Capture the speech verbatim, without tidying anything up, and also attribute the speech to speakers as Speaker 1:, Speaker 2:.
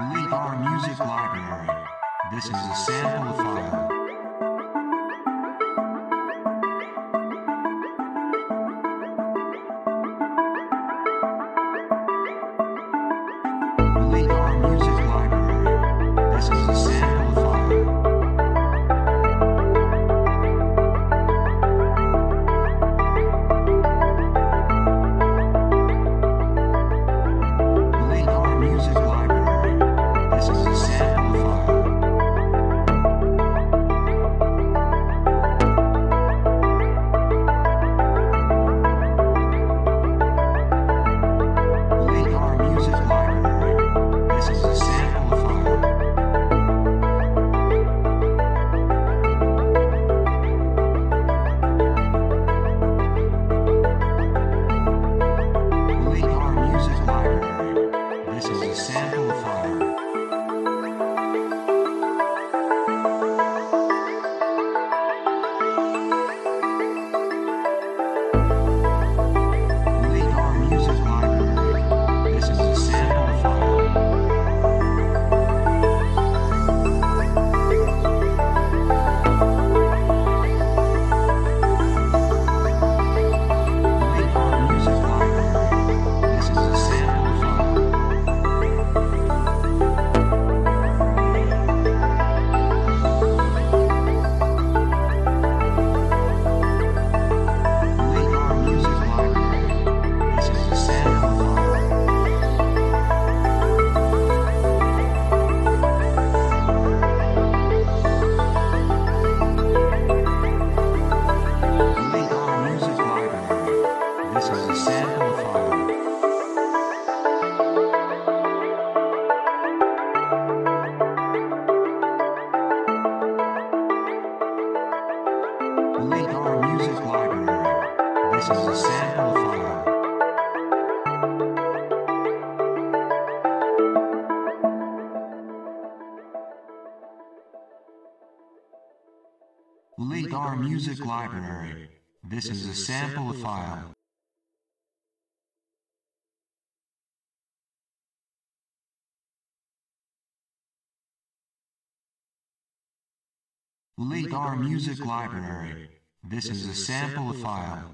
Speaker 1: Delete our music library. This is a sample file. Delete our music library. This is a sample file. Delete our music library. This is a sample file. Delete our music library. This is a sample file. Delete our music library. This is a sample file. Delete our music library. This is a sample file. Delete our music library. This is a sample file. Delete our music library. This is a sample file. Delete our music library. This is a sample file. Delete our music library. This is a sample file. Delete our music library. This is a sample file. Delete our music library. This is a sample file.